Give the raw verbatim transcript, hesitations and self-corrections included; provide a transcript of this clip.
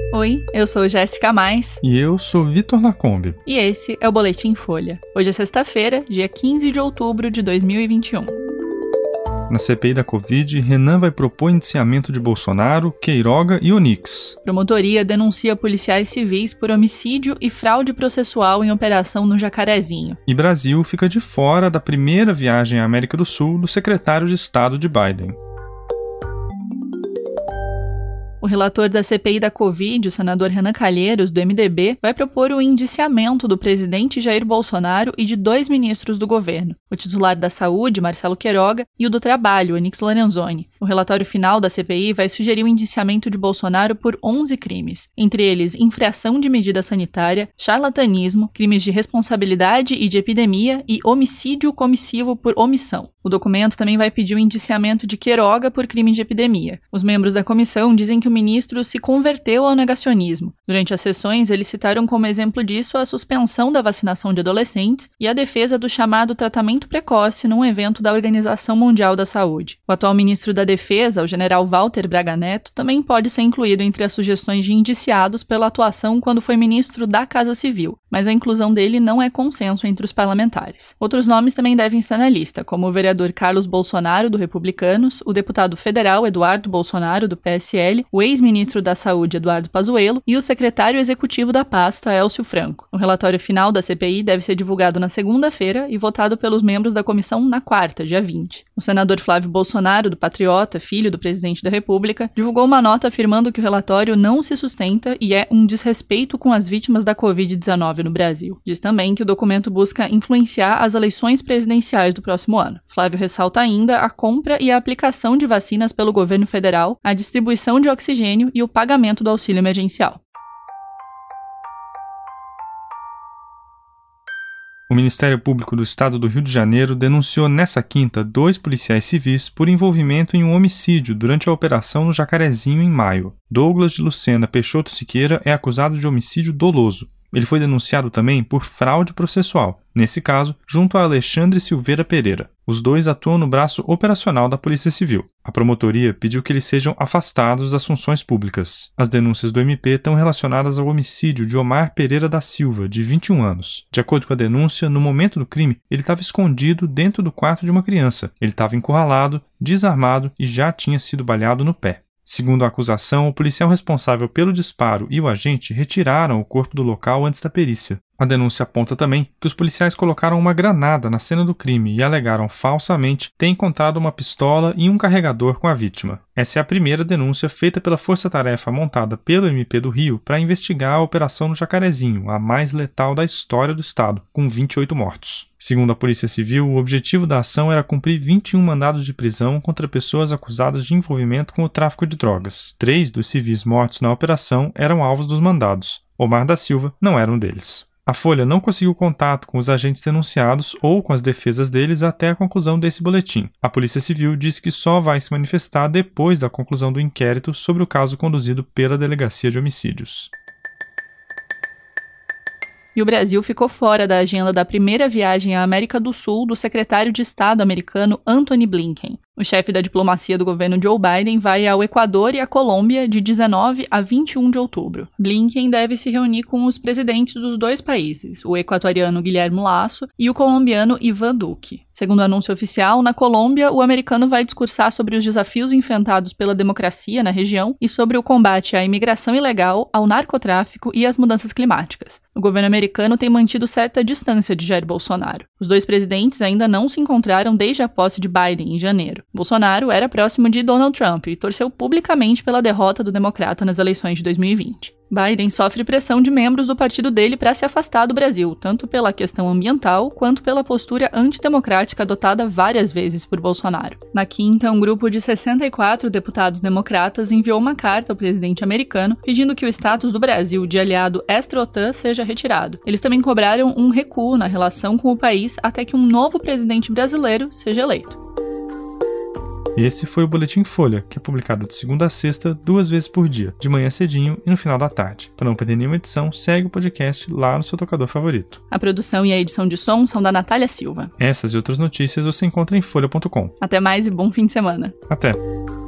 Oi, eu sou Jéssica Mais. E eu sou Vitor Lacombe. E esse é o Boletim Folha. Hoje é sexta-feira, dia quinze de outubro de dois mil e vinte e um. Na C P I da Covid, Renan vai propor indiciamento de Bolsonaro, Queiroga e Onyx. Promotoria denuncia policiais civis por homicídio e fraude processual em operação no Jacarezinho. E Brasil fica de fora da primeira viagem à América do Sul do secretário de Estado de Biden. O relator da C P I da Covid, o senador Renan Calheiros, do M D B, vai propor o indiciamento do presidente Jair Bolsonaro e de dois ministros do governo, o titular da Saúde, Marcelo Queiroga, e o do Trabalho, Onyx Lorenzoni. O relatório final da C P I vai sugerir o indiciamento de Bolsonaro por onze crimes, entre eles infração de medida sanitária, charlatanismo, crimes de responsabilidade e de epidemia e homicídio comissivo por omissão. O documento também vai pedir o indiciamento de Queiroga por crime de epidemia. Os membros da comissão dizem que o ministro se converteu ao negacionismo. Durante as sessões, eles citaram como exemplo disso a suspensão da vacinação de adolescentes e a defesa do chamado tratamento precoce num evento da Organização Mundial da Saúde. O atual ministro da Defesa, o general Walter Braga Neto, também pode ser incluído entre as sugestões de indiciados pela atuação quando foi ministro da Casa Civil, mas a inclusão dele não é consenso entre os parlamentares. Outros nomes também devem estar na lista, como o vereador Carlos Bolsonaro, do Republicanos, o deputado federal Eduardo Bolsonaro, do P S L, o ex-ministro da Saúde, Eduardo Pazuello, e o secretário executivo da pasta, Élcio Franco. O relatório final da C P I deve ser divulgado na segunda-feira e votado pelos membros da comissão na quarta, dia vinte. O senador Flávio Bolsonaro, do Patriota, filho do presidente da República, divulgou uma nota afirmando que o relatório não se sustenta e é um desrespeito com as vítimas da covid dezenove no Brasil. Diz também que o documento busca influenciar as eleições presidenciais do próximo ano. Flávio ressalta ainda a compra e a aplicação de vacinas pelo governo federal, a distribuição de oxigênio e o pagamento do auxílio emergencial. O Ministério Público do Estado do Rio de Janeiro denunciou nessa quinta dois policiais civis por envolvimento em um homicídio durante a operação no Jacarezinho em maio. Douglas de Lucena Peixoto Siqueira é acusado de homicídio doloso. Ele foi denunciado também por fraude processual, nesse caso, junto a Alexandre Silveira Pereira. Os dois atuam no braço operacional da Polícia Civil. A promotoria pediu que eles sejam afastados das funções públicas. As denúncias do M P estão relacionadas ao homicídio de Omar Pereira da Silva, de vinte e um anos. De acordo com a denúncia, no momento do crime, ele estava escondido dentro do quarto de uma criança. Ele estava encurralado, desarmado e já tinha sido baleado no pé. Segundo a acusação, o policial responsável pelo disparo e o agente retiraram o corpo do local antes da perícia. A denúncia aponta também que os policiais colocaram uma granada na cena do crime e alegaram falsamente ter encontrado uma pistola e um carregador com a vítima. Essa é a primeira denúncia feita pela força-tarefa montada pelo M P do Rio para investigar a operação no Jacarezinho, a mais letal da história do estado, com vinte e oito mortos. Segundo a Polícia Civil, o objetivo da ação era cumprir vinte e um mandados de prisão contra pessoas acusadas de envolvimento com o tráfico de drogas. Três dos civis mortos na operação eram alvos dos mandados. Omar da Silva não era um deles. A Folha não conseguiu contato com os agentes denunciados ou com as defesas deles até a conclusão desse boletim. A Polícia Civil disse que só vai se manifestar depois da conclusão do inquérito sobre o caso conduzido pela Delegacia de Homicídios. E o Brasil ficou fora da agenda da primeira viagem à América do Sul do secretário de Estado americano Antony Blinken. O chefe da diplomacia do governo Joe Biden vai ao Equador e à Colômbia de dezenove a vinte e um de outubro. Blinken deve se reunir com os presidentes dos dois países, o equatoriano Guilherme Lasso e o colombiano Iván Duque. Segundo o anúncio oficial, na Colômbia, o americano vai discursar sobre os desafios enfrentados pela democracia na região e sobre o combate à imigração ilegal, ao narcotráfico e às mudanças climáticas. O governo americano tem mantido certa distância de Jair Bolsonaro. Os dois presidentes ainda não se encontraram desde a posse de Biden em janeiro. Bolsonaro era próximo de Donald Trump e torceu publicamente pela derrota do democrata nas eleições de dois mil e vinte. Biden sofre pressão de membros do partido dele para se afastar do Brasil, tanto pela questão ambiental quanto pela postura antidemocrática adotada várias vezes por Bolsonaro. Na quinta, um grupo de sessenta e quatro deputados democratas enviou uma carta ao presidente americano pedindo que o status do Brasil de aliado extra-OTAN seja retirado. Eles também cobraram um recuo na relação com o país até que um novo presidente brasileiro seja eleito. Esse foi o Boletim Folha, que é publicado de segunda a sexta, duas vezes por dia, de manhã cedinho e no final da tarde. Para não perder nenhuma edição, segue o podcast lá no seu tocador favorito. A produção e a edição de som são da Natália Silva. Essas e outras notícias você encontra em folha ponto com. Até mais e bom fim de semana. Até!